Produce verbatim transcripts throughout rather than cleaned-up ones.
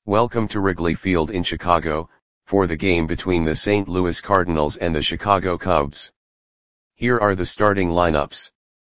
Welcome to Wrigley Field in Chicago, for the game between the Saint Louis Cardinals and the Chicago Cubs. Here are the starting lineups.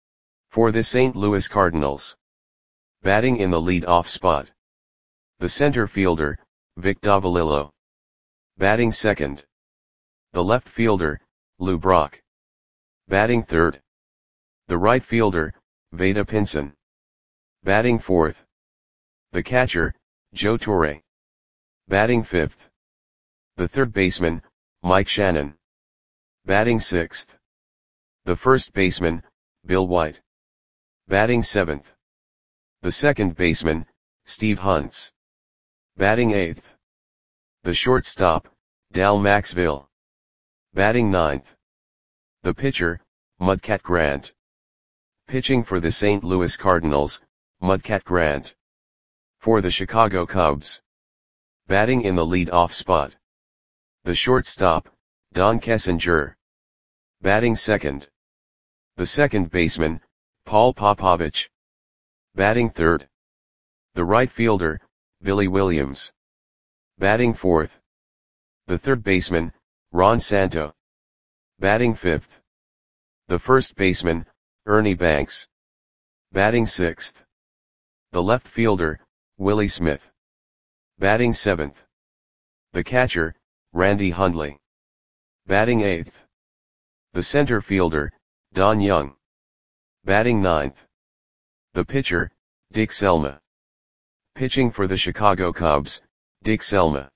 For the Saint Louis Cardinals. Batting in the lead-off spot. The center fielder, Vic Davalillo. Batting second. The left fielder, Lou Brock. Batting third. The right fielder, Vada Pinson. Batting fourth. The catcher, Joe Torre. Batting fifth. The third baseman, Mike Shannon. Batting sixth. The first baseman, Bill White. Batting seventh. The second baseman, Steve Huntz. Batting eighth. The shortstop, Dal Maxville. Batting ninth. The pitcher, Mudcat Grant. Pitching for the Saint Louis Cardinals, Mudcat Grant. For the Chicago Cubs. Batting in the lead-off spot. The shortstop, Don Kessinger. Batting second. The second baseman, Paul Popovich. Batting third. The right fielder, Billy Williams. Batting fourth. The third baseman, Ron Santo. Batting fifth. The first baseman, Ernie Banks. Batting sixth. The left fielder, Willie Smith. Batting seventh. The catcher, Randy Hundley. Batting eighth. The center fielder, Don Young. Batting ninth. The pitcher, Dick Selma. Pitching for the Chicago Cubs, Dick Selma.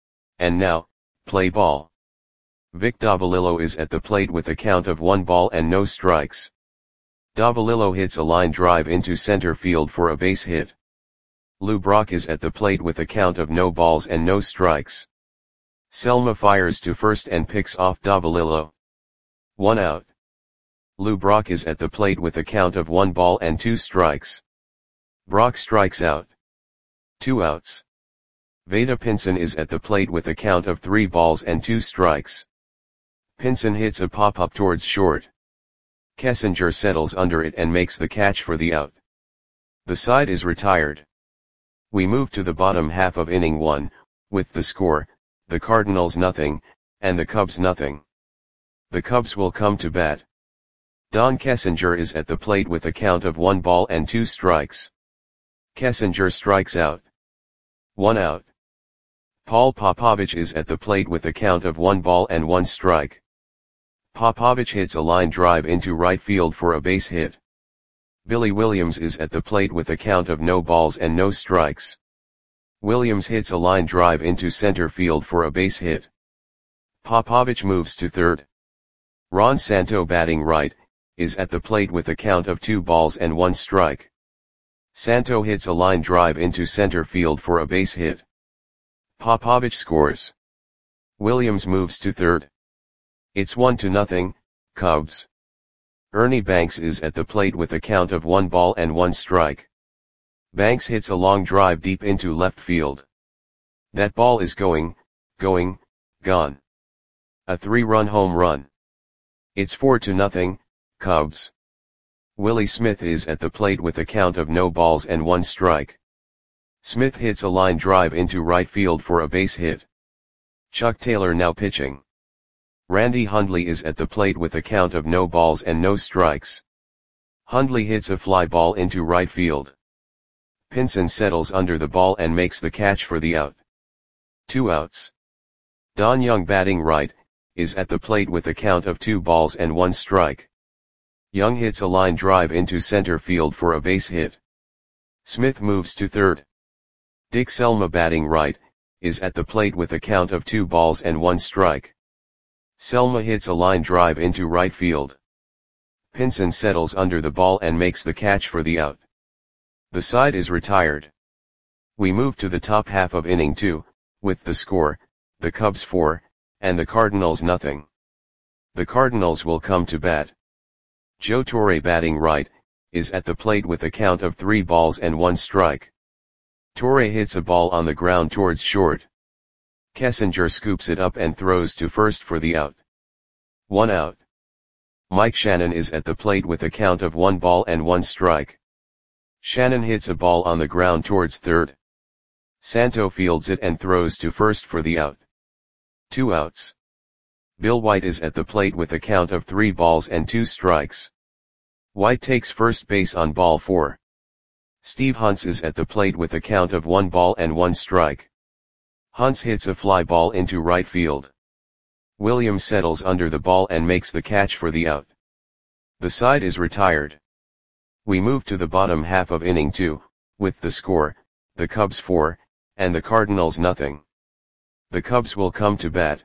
And now, play ball. Vic Davalillo is at the plate with a count of one ball and no strikes. Davalillo hits a line drive into center field for a base hit. Lou Brock is at the plate with a count of no balls and no strikes. Selma fires to first and picks off Davalillo. One out. Lou Brock is at the plate with a count of one ball and two strikes. Brock strikes out. Two outs. Vada Pinson is at the plate with a count of three balls and two strikes. Pinson hits a pop-up towards short. Kessinger settles under it and makes the catch for the out. The side is retired. We move to the bottom half of inning one, with the score, the Cardinals nothing, and the Cubs nothing. The Cubs will come to bat. Don Kessinger is at the plate with a count of one ball and two strikes. Kessinger strikes out. One out. Paul Popovich is at the plate with a count of one ball and one strike. Popovich hits a line drive into right field for a base hit. Billy Williams is at the plate with a count of no balls and no strikes. Williams hits a line drive into center field for a base hit. Popovich moves to third. Ron Santo, batting right, is at the plate with a count of two balls and one strike. Santo hits a line drive into center field for a base hit. Popovich scores. Williams moves to third. It's one to nothing, Cubs. Ernie Banks is at the plate with a count of one ball and one strike. Banks hits a long drive deep into left field. That ball is going, going, gone. A three-run home run. It's four to nothing, Cubs. Willie Smith is at the plate with a count of no balls and one strike. Smith hits a line drive into right field for a base hit. Chuck Taylor now pitching. Randy Hundley is at the plate with a count of no balls and no strikes. Hundley hits a fly ball into right field. Pinson settles under the ball and makes the catch for the out. Two outs. Don Young, batting right, is at the plate with a count of two balls and one strike. Young hits a line drive into center field for a base hit. Smith moves to third. Dick Selma, batting right, is at the plate with a count of two balls and one strike. Selma hits a line drive into right field. Pinson settles under the ball and makes the catch for the out. The side is retired. We move to the top half of inning two, with the score, the Cubs four, and the Cardinals nothing. The Cardinals will come to bat. Joe Torre, batting right, is at the plate with a count of three balls and one strike. Torre hits a ball on the ground towards short. Kessinger scoops it up and throws to first for the out. One out. Mike Shannon is at the plate with a count of one ball and one strike. Shannon hits a ball on the ground towards third. Santo fields it and throws to first for the out. Two outs. Bill White is at the plate with a count of three balls and two strikes. White takes first base on ball four. Steve Hunts is at the plate with a count of one ball and one strike. Hunts hits a fly ball into right field. Williams settles under the ball and makes the catch for the out. The side is retired. We move to the bottom half of inning two, with the score, the Cubs four, and the Cardinals nothing. The Cubs will come to bat.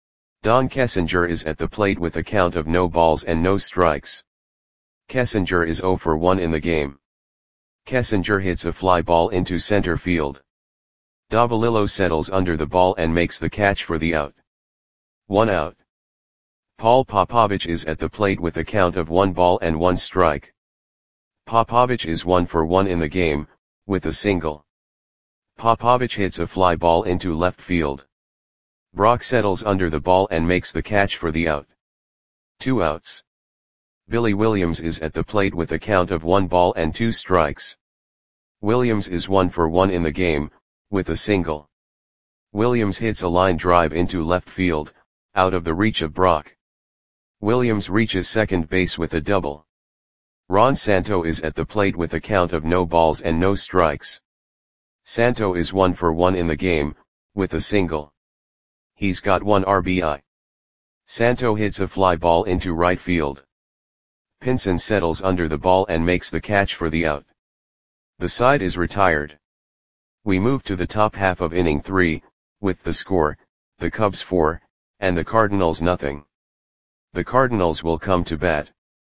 Don Kessinger is at the plate with a count of no balls and no strikes. Kessinger is oh for one in the game. Kessinger hits a fly ball into center field. Davalillo settles under the ball and makes the catch for the out. One out. Paul Popovich is at the plate with a count of one ball and one strike. Popovich is one for one in the game, with a single. Popovich hits a fly ball into left field. Brock settles under the ball and makes the catch for the out. Two outs. Billy Williams is at the plate with a count of one ball and two strikes. Williams is one for one in the game, with a single. Williams hits a line drive into left field, out of the reach of Brock. Williams reaches second base with a double. Ron Santo is at the plate with a count of no balls and no strikes. Santo is one for one in the game, with a single. He's got one R B I. Santo hits a fly ball into right field. Pinson settles under the ball and makes the catch for the out. The side is retired. We move to the top half of inning three, with the score, the Cubs four, and the Cardinals nothing. The Cardinals will come to bat.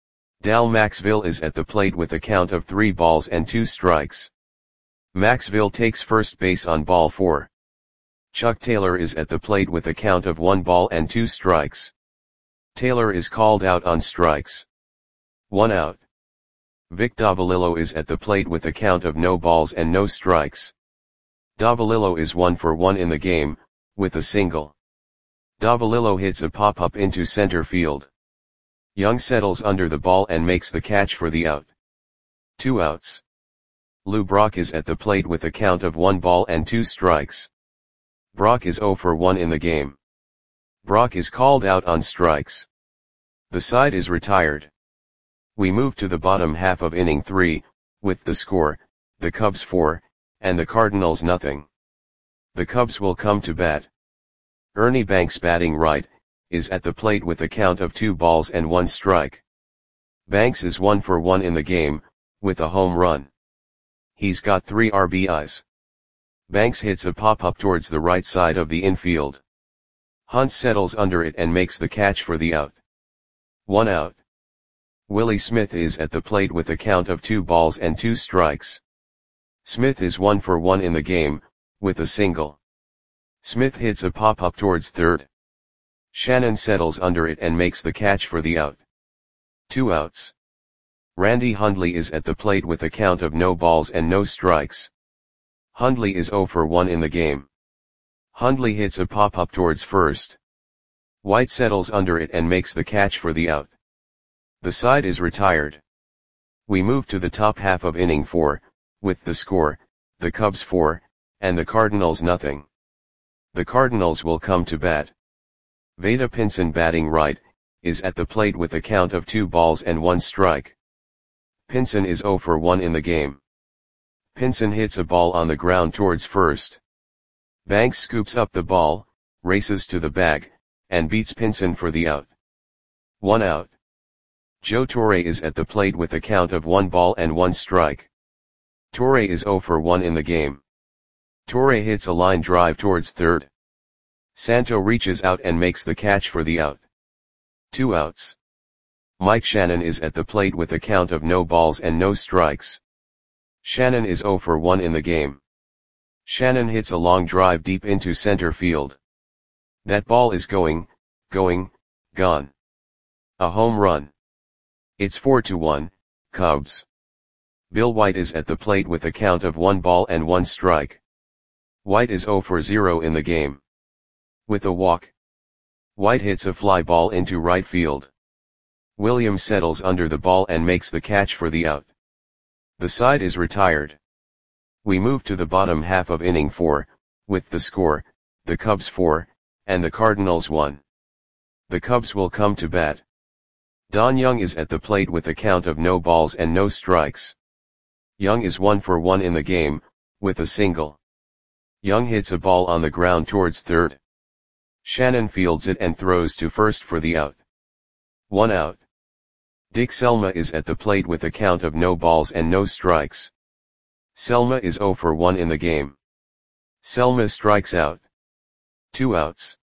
Dal Maxville is at the plate with a count of three balls and two strikes. Maxville takes first base on ball four. Chuck Taylor is at the plate with a count of one ball and two strikes. Taylor is called out on strikes. One out. Vic Davalillo is at the plate with a count of no balls and no strikes. Davalillo is one for one in the game, with a single. Davalillo hits a pop-up into center field. Young settles under the ball and makes the catch for the out. Two outs. Lou Brock is at the plate with a count of one ball and two strikes. Brock is oh for one in the game. Brock is called out on strikes. The side is retired. We move to the bottom half of inning three, with the score, the Cubs four, and the Cardinals nothing. The Cubs will come to bat. Ernie Banks, batting right, is at the plate with a count of two balls and one strike. Banks is one for one in the game, with a home run. He's got three R B Is. Banks hits a pop-up towards the right side of the infield. Hunt settles under it and makes the catch for the out. One out. Willie Smith is at the plate with a count of two balls and two strikes. Smith is one for one in the game, with a single. Smith hits a pop-up towards third. Shannon settles under it and makes the catch for the out. Two outs. Randy Hundley is at the plate with a count of no balls and no strikes. Hundley is oh for one in the game. Hundley hits a pop-up towards first. White settles under it and makes the catch for the out. The side is retired. We move to the top half of inning four, with the score, the Cubs four, and the Cardinals nothing. The Cardinals will come to bat. Vada Pinson, batting right, is at the plate with a count of two balls and one strike. Pinson is oh for one in the game. Pinson hits a ball on the ground towards first. Banks scoops up the ball, races to the bag, and beats Pinson for the out. One out. Joe Torre is at the plate with a count of one ball and one strike. Torre is oh for one in the game. Torre hits a line drive towards third. Santo reaches out and makes the catch for the out. Two outs. Mike Shannon is at the plate with a count of no balls and no strikes. Shannon is oh for one in the game. Shannon hits a long drive deep into center field. That ball is going, going, gone. A home run. It's four to one, Cubs. Bill White is at the plate with a count of one ball and one strike. White is oh for zero in the game. With a walk. White hits a fly ball into right field. Williams settles under the ball and makes the catch for the out. The side is retired. We move to the bottom half of inning four, with the score, the Cubs four, and the Cardinals one. The Cubs will come to bat. Don Young is at the plate with a count of no balls and no strikes. Young is one for one in the game, with a single. Young hits a ball on the ground towards third. Shannon fields it and throws to first for the out. One out. Dick Selma is at the plate with a count of no balls and no strikes. Selma is zero for one in the game. Selma strikes out. Two outs.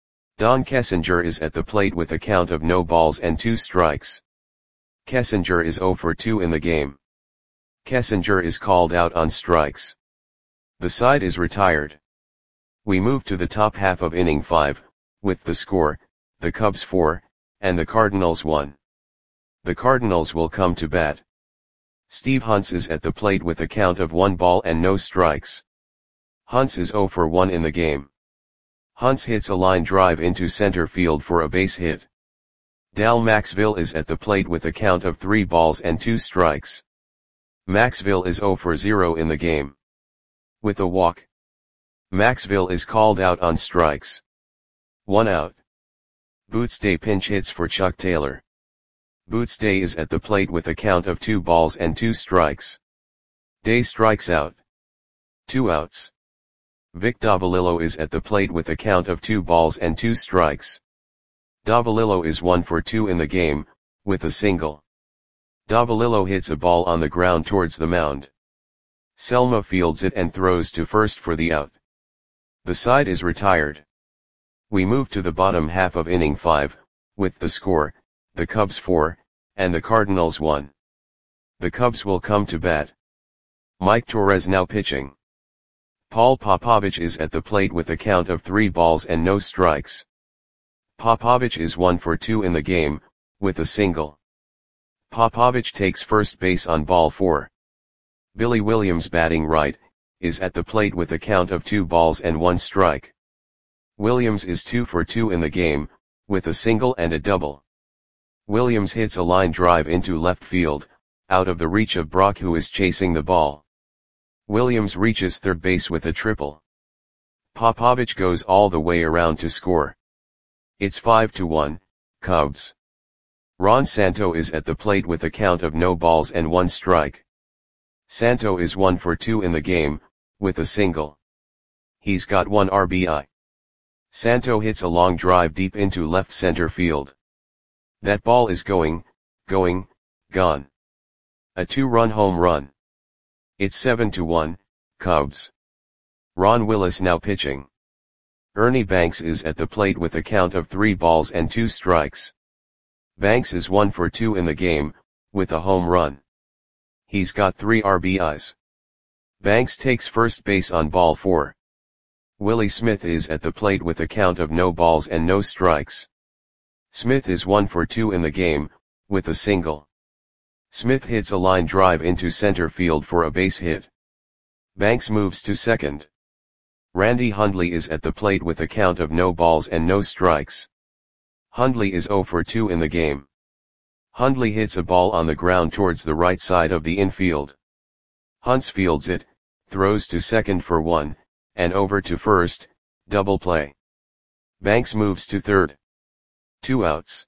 Don Kessinger is at the plate with a count of no balls and two strikes. Kessinger is zero for two in the game. Kessinger is called out on strikes. The side is retired. We move to the top half of inning five, with the score, the Cubs four, and the Cardinals one. The Cardinals will come to bat. Steve Hunts is at the plate with a count of one ball and no strikes. Hunts is zero for one in the game. Hunts hits a line drive into center field for a base hit. Dal Maxville is at the plate with a count of three balls and two strikes. Maxville is zero for zero in the game. With a walk, Maxville is called out on strikes. One out. Boots Day pinch hits for Chuck Taylor. Boots Day is at the plate with a count of two balls and two strikes. Day strikes out. Two outs. Vic Davalillo is at the plate with a count of two balls and two strikes. Davalillo is one for two in the game, with a single. Davalillo hits a ball on the ground towards the mound. Selma fields it and throws to first for the out. The side is retired. We move to the bottom half of inning five, with the score, the Cubs four, and the Cardinals one. The Cubs will come to bat. Mike Torres now pitching. Paul Popovich is at the plate with a count of three balls and no strikes. Popovich is one for two in the game, with a single. Popovich takes first base on ball four. Billy Williams, batting right, is at the plate with a count of two balls and one strike. Williams is two for two in the game, with a single and a double. Williams hits a line drive into left field, out of the reach of Brock, who is chasing the ball. Williams reaches third base with a triple. Popovich goes all the way around to score. It's five to one, Cubs. Ron Santo is at the plate with a count of no balls and one strike. Santo is one for two in the game, with a single. He's got one R B I. Santo hits a long drive deep into left center field. That ball is going, going, gone. A two-run home run. It's seven to one, Cubs. Ron Willis now pitching. Ernie Banks is at the plate with a count of three balls and two strikes. Banks is one for two in the game, with a home run. He's got three R B Is. Banks takes first base on ball four. Willie Smith is at the plate with a count of no balls and no strikes. Smith is one for two in the game, with a single. Smith hits a line drive into center field for a base hit. Banks moves to second. Randy Hundley is at the plate with a count of no balls and no strikes. Hundley is zero for two in the game. Hundley hits a ball on the ground towards the right side of the infield. Hunts fields it, throws to second for one, and over to first, double play. Banks moves to third. Two outs.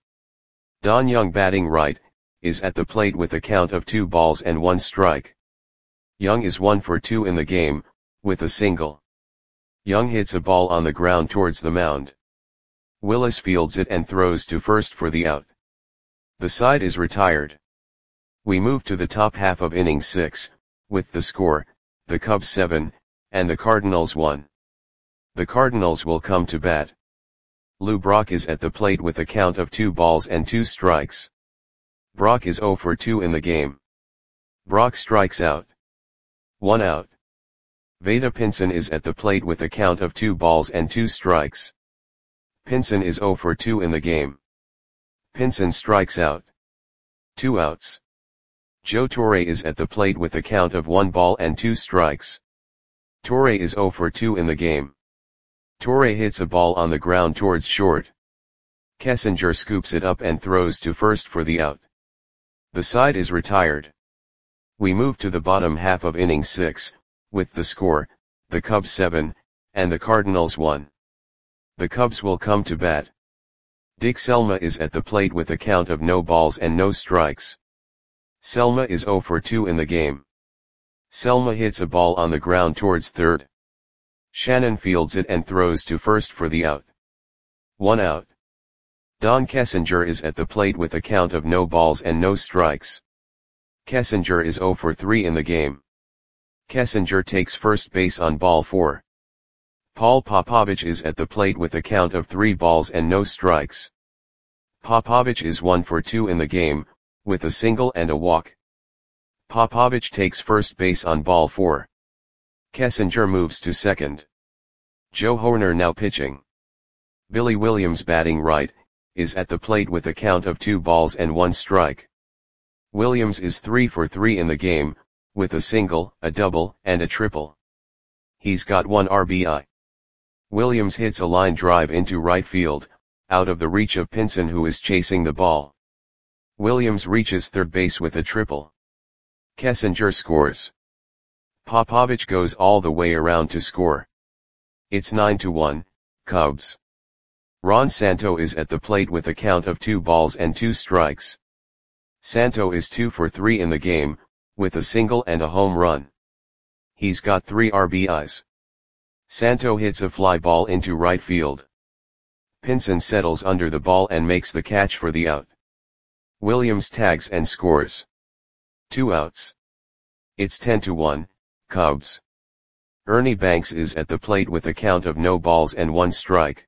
Don Young, batting right, is at the plate with a count of two balls and one strike. Young is one for two in the game, with a single. Young hits a ball on the ground towards the mound. Willis fields it and throws to first for the out. The side is retired. We move to the top half of inning six, with the score, the Cubs seven, and the Cardinals one. The Cardinals will come to bat. Lou Brock is at the plate with a count of two balls and two strikes. Brock is zero for two in the game. Brock strikes out. One out. Vada Pinson is at the plate with a count of two balls and two strikes. Pinson is zero for two in the game. Pinson strikes out. Two outs. Joe Torre is at the plate with a count of one ball and two strikes. Torre is zero for two in the game. Torre hits a ball on the ground towards short. Kessinger scoops it up and throws to first for the out. The side is retired. We move to the bottom half of inning six, with the score, the Cubs seven, and the Cardinals one. The Cubs will come to bat. Dick Selma is at the plate with a count of no balls and no strikes. Selma is oh for two in the game. Selma hits a ball on the ground towards third. Shannon fields it and throws to first for the out. One out. Don Kessinger is at the plate with a count of no balls and no strikes. Kessinger is oh for three in the game. Kessinger takes first base on ball four. Paul Popovich is at the plate with a count of three balls and no strikes. Popovich is one for two in the game, with a single and a walk. Popovich takes first base on ball four. Kessinger moves to second. Joe Hoerner now pitching. Billy Williams batting right, is at the plate with a count of two balls and one strike. Williams is three for three in the game, with a single, a double, and a triple. He's got one R B I. Williams hits a line drive into right field, out of the reach of Pinson who is chasing the ball. Williams reaches third base with a triple. Kessinger scores. Popovich goes all the way around to score. It's nine to one, Cubs. Ron Santo is at the plate with a count of two balls and two strikes. Santo is two for three in the game, with a single and a home run. He's got three R B Is. Santo hits a fly ball into right field. Pinson settles under the ball and makes the catch for the out. Williams tags and scores. Two outs. It's ten to one, Cubs. Ernie Banks is at the plate with a count of no balls and one strike.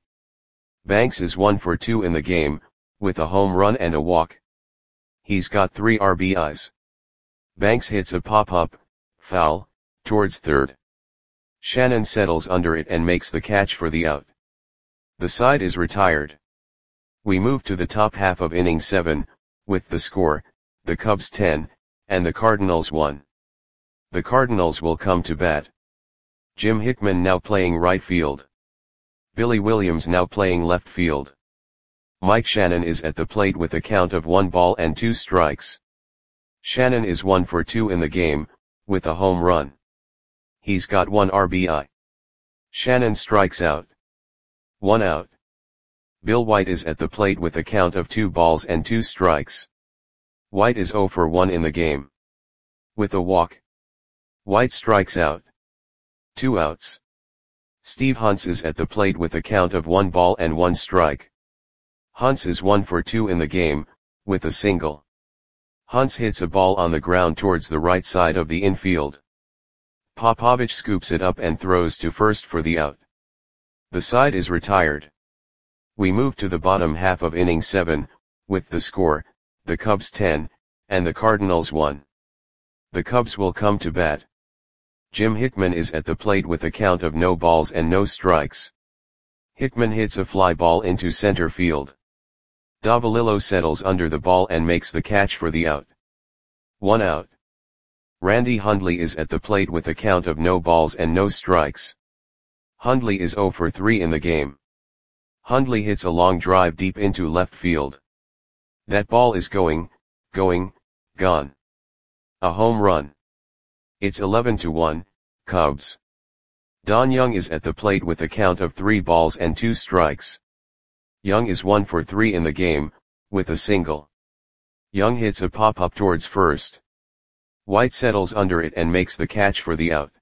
Banks is one for two in the game, with a home run and a walk. He's got three R B Is. Banks hits a pop-up, foul, towards third. Shannon settles under it and makes the catch for the out. The side is retired. We move to the top half of inning seven, with the score, the Cubs ten, and the Cardinals one. The Cardinals will come to bat. Jim Hickman now playing right field. Billy Williams now playing left field. Mike Shannon is at the plate with a count of one ball and two strikes. Shannon is one for two in the game, with a home run. He's got one R B I. Shannon strikes out. One out. Bill White is at the plate with a count of two balls and two strikes. White is oh for one in the game. With a walk. White strikes out. Two outs. Steve Hunts is at the plate with a count of one ball and one strike. Hunts is one for two in the game, with a single. Hunts hits a ball on the ground towards the right side of the infield. Popovich scoops it up and throws to first for the out. The side is retired. We move to the bottom half of inning seven, with the score, the Cubs ten, and the Cardinals one. The Cubs will come to bat. Jim Hickman is at the plate with a count of no balls and no strikes. Hickman hits a fly ball into center field. Davalillo settles under the ball and makes the catch for the out. One out. Randy Hundley is at the plate with a count of no balls and no strikes. Hundley is oh for three in the game. Hundley hits a long drive deep into left field. That ball is going, going, gone. A home run. It's eleven to one, Cubs. Don Young is at the plate with a count of three balls and two strikes. Young is one for three in the game, with a single. Young hits a pop-up towards first. White settles under it and makes the catch for the out.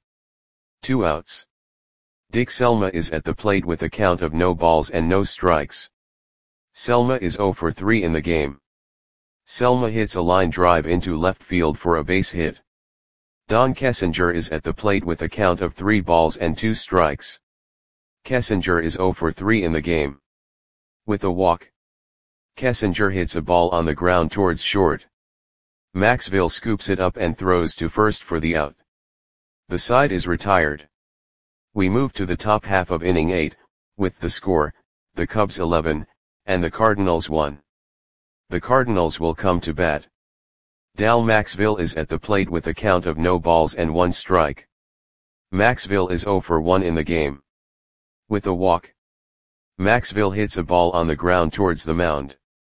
Two outs. Dick Selma is at the plate with a count of no balls and no strikes. Selma is oh for three in the game. Selma hits a line drive into left field for a base hit. Don Kessinger is at the plate with a count of three balls and two strikes. Kessinger is oh for three in the game. With a walk. Kessinger hits a ball on the ground towards short. Maxville scoops it up and throws to first for the out. The side is retired. We move to the top half of inning eight, with the score, the Cubs eleven, and the Cardinals one. The Cardinals will come to bat. Dal Maxville is at the plate with a count of no balls and one strike. Maxville is oh for one in the game. With a walk. Maxville hits a ball on the ground towards the mound.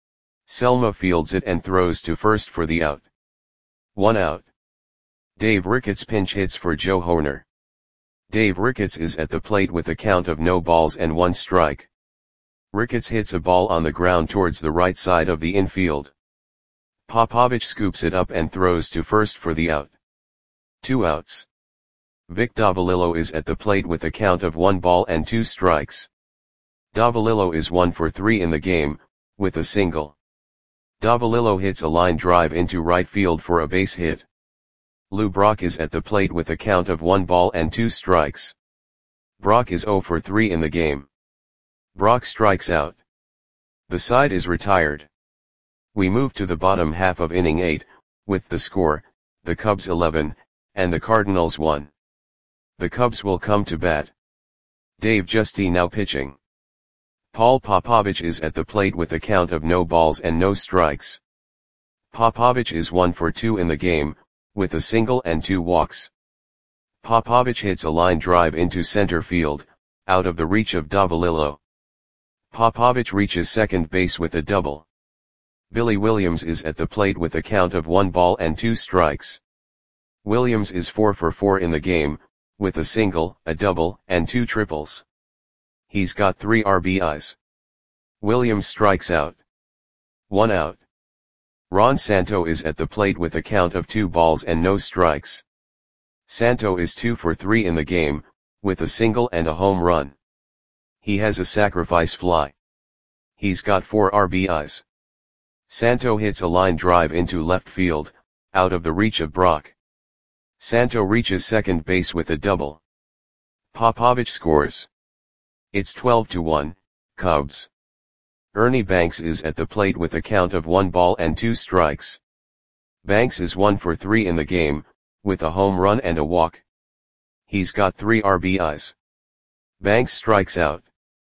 Selma fields it and throws to first for the out. One out. Dave Ricketts pinch hits for Joe Hoerner. Dave Ricketts is at the plate with a count of no balls and one strike. Ricketts hits a ball on the ground towards the right side of the infield. Popovich scoops it up and throws to first for the out. Two outs. Vic Davalillo is at the plate with a count of one ball and two strikes. Davalillo is one for three in the game, with a single. Davalillo hits a line drive into right field for a base hit. Lou Brock is at the plate with a count of one ball and two strikes. Brock is zero for three in the game. Brock strikes out. The side is retired. We move to the bottom half of inning eight, with the score, the Cubs eleven, and the Cardinals one. The Cubs will come to bat. Dave Giusti now pitching. Paul Popovich is at the plate with a count of no balls and no strikes. Popovich is one for two in the game, with a single and two walks. Popovich hits a line drive into center field, out of the reach of Davalillo. Popovich reaches second base with a double. Billy Williams is at the plate with a count of one ball and two strikes. Williams is four for four in the game, with a single, a double, and two triples. He's got three R B Is. Williams strikes out. One out. Ron Santo is at the plate with a count of two balls and no strikes. Santo is two for three in the game, with a single and a home run. He has a sacrifice fly. He's got four R B Is. Santo hits a line drive into left field, out of the reach of Brock. Santo reaches second base with a double. Popovich scores. It's twelve to one, Cubs. Ernie Banks is at the plate with a count of one ball and two strikes. Banks is one for three in the game, with a home run and a walk. He's got three R B Is. Banks strikes out.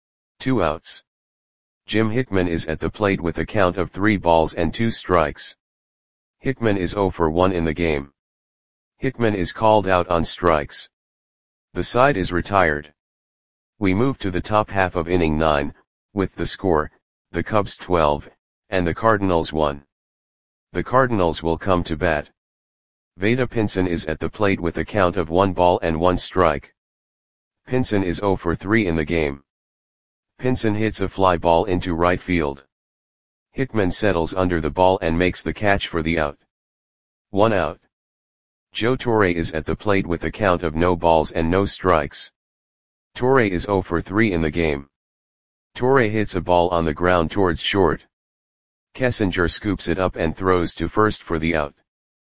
Two outs. Jim Hickman is at the plate with a count of three balls and two strikes. Hickman is zero for one in the game. Hickman is called out on strikes. The side is retired. We move to the top half of inning nine, with the score, the Cubs twelve, and the Cardinals one. The Cardinals will come to bat. Vada Pinson is at the plate with a count of one ball and one strike. Pinson is zero for three in the game. Pinson hits a fly ball into right field. Hickman settles under the ball and makes the catch for the out. One out. Joe Torre is at the plate with a count of no balls and no strikes. Torre is zero for three in the game. Torre hits a ball on the ground towards short. Kessinger scoops it up and throws to first for the out.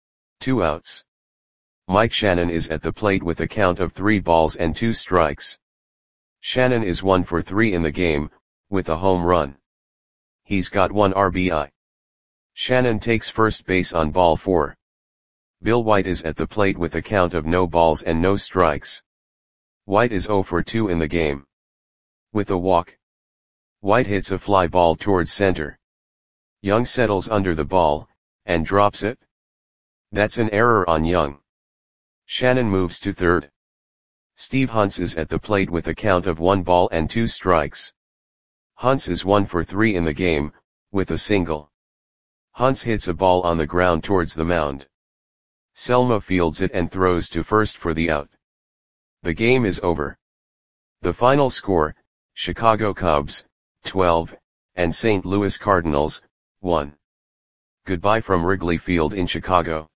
Two outs. Mike Shannon is at the plate with a count of three balls and two strikes. Shannon is one for three in the game, with a home run. He's got one R B I. Shannon takes first base on ball four. Bill White is at the plate with a count of no balls and no strikes. White is zero for two in the game. With a walk. White hits a fly ball towards center. Young settles under the ball, and drops it. That's an error on Young. Shannon moves to third. Steve Hunts is at the plate with a count of one ball and two strikes. Hunts is one for three in the game, with a single. Hunts hits a ball on the ground towards the mound. Selma fields it and throws to first for the out. The game is over. The final score, Chicago Cubs, twelve, and Saint Louis Cardinals, one. Goodbye from Wrigley Field in Chicago.